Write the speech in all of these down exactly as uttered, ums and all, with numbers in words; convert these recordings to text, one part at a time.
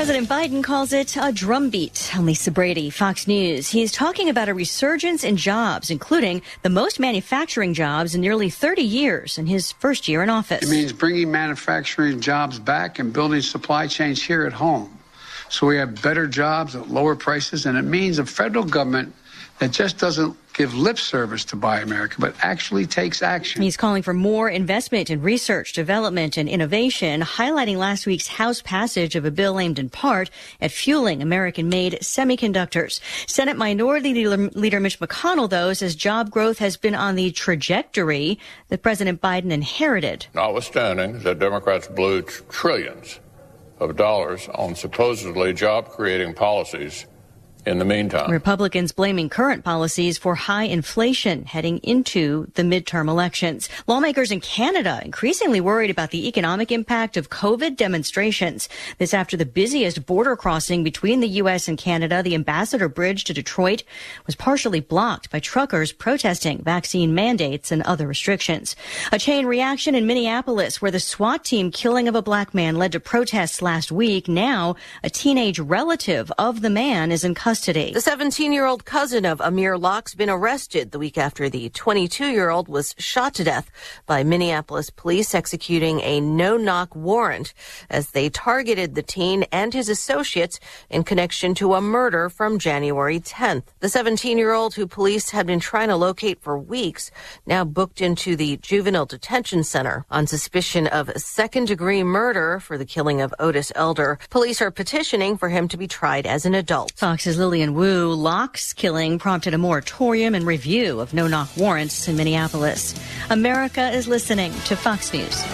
President Biden calls it a drumbeat. I'm Lisa Brady, Fox News. He's talking about a resurgence in jobs, including the most manufacturing jobs in nearly thirty years in his first year in office. It means bringing manufacturing jobs back and building supply chains here at home so we have better jobs at lower prices. And it means a federal government that just doesn't give lip service to Buy America, but actually takes action. He's calling for more investment in research, development, and innovation, highlighting last week's House passage of a bill aimed in part at fueling American-made semiconductors. Senate Minority Leader, Leader Mitch McConnell, though, says job growth has been on the trajectory that President Biden inherited. Notwithstanding that Democrats blew tr- trillions of dollars on supposedly job-creating policies in the meantime. Republicans blaming current policies for high inflation heading into the midterm elections. Lawmakers in Canada increasingly worried about the economic impact of COVID demonstrations. This after the busiest border crossing between the U S and Canada, the Ambassador Bridge to Detroit, was partially blocked by truckers protesting vaccine mandates and other restrictions. A chain reaction in Minneapolis, where the SWAT team killing of a black man led to protests last week. Now, a teenage relative of the man is in custody. The seventeen-year-old cousin of Amir Locke's been arrested the week after the twenty-two-year-old was shot to death by Minneapolis police executing a no-knock warrant as they targeted the teen and his associates in connection to a murder from January tenth. The seventeen-year-old, who police had been trying to locate for weeks, now booked into the juvenile detention center on suspicion of second-degree murder for the killing of Otis Elder. Police are petitioning for him to be tried as an adult. Fox's Lillian Wu. Locke's killing prompted a moratorium and review of no-knock warrants in Minneapolis. America is listening to Fox News.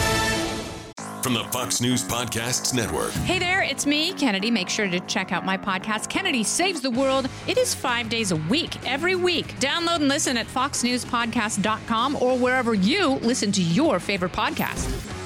From the Fox News Podcasts Network. Hey there, it's me, Kennedy. Make sure to check out my podcast, Kennedy Saves the World. It is five days a week, every week. Download and listen at fox news podcast dot com or wherever you listen to your favorite podcast.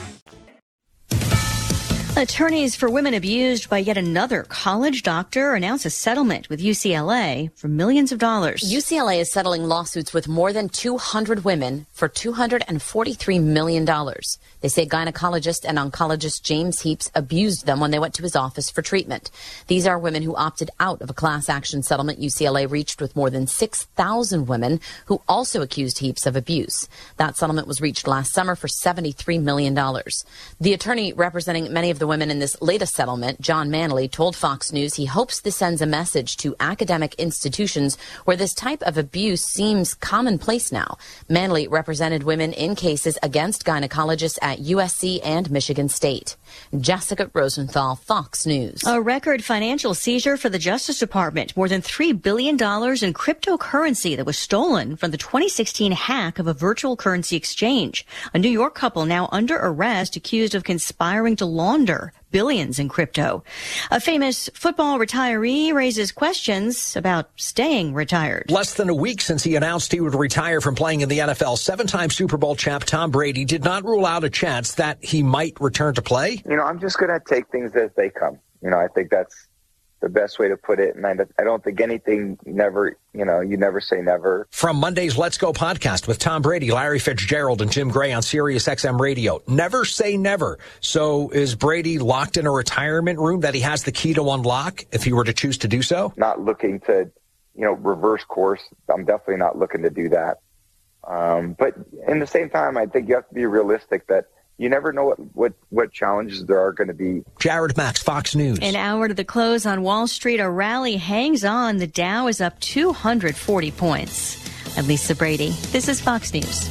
Attorneys for women abused by yet another college doctor announce a settlement with U C L A for millions of dollars. U C L A is settling lawsuits with more than two hundred women for two hundred forty-three million dollars. They say gynecologist and oncologist James Heaps abused them when they went to his office for treatment. These are women who opted out of a class action settlement U C L A reached with more than six thousand women who also accused Heaps of abuse. That settlement was reached last summer for seventy-three million dollars. The attorney representing many of the women in this latest settlement, John Manley, told Fox News he hopes this sends a message to academic institutions where this type of abuse seems commonplace now. Manley represented women in cases against gynecologists at U S C and Michigan State. Jessica Rosenthal, Fox News. A record financial seizure for the Justice Department. More than three billion dollars in cryptocurrency that was stolen from the twenty sixteen hack of a virtual currency exchange. A New York couple now under arrest accused of conspiring to launder billions in crypto. A famous football retiree raises questions about staying retired. Less than a week since he announced he would retire from playing in the N F L, seven-time Super Bowl champ Tom Brady did not rule out a chance that he might return to play. You know, I'm just going to take things as they come. You know, I think that's the best way to put it. And I, I don't think anything never, you know, you never say never. From Monday's Let's Go podcast with Tom Brady, Larry Fitzgerald, and Jim Gray on Sirius X M Radio. Never say never. So is Brady locked in a retirement room that he has the key to unlock if he were to choose to do so? Not looking to, you know, reverse course. I'm definitely not looking to do that. Um, but in the same time, I think you have to be realistic that you never know what, what, what challenges there are going to be. Jared Max, Fox News. An hour to the close on Wall Street. A rally hangs on. The Dow is up two hundred forty points. I'm Lisa Brady. This is Fox News.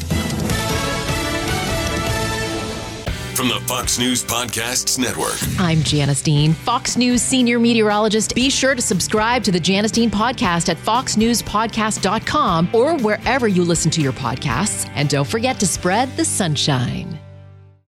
From the Fox News Podcasts Network. I'm Janice Dean, Fox News senior meteorologist. Be sure to subscribe to the Janice Dean podcast at fox news podcast dot com or wherever you listen to your podcasts. And don't forget to spread the sunshine.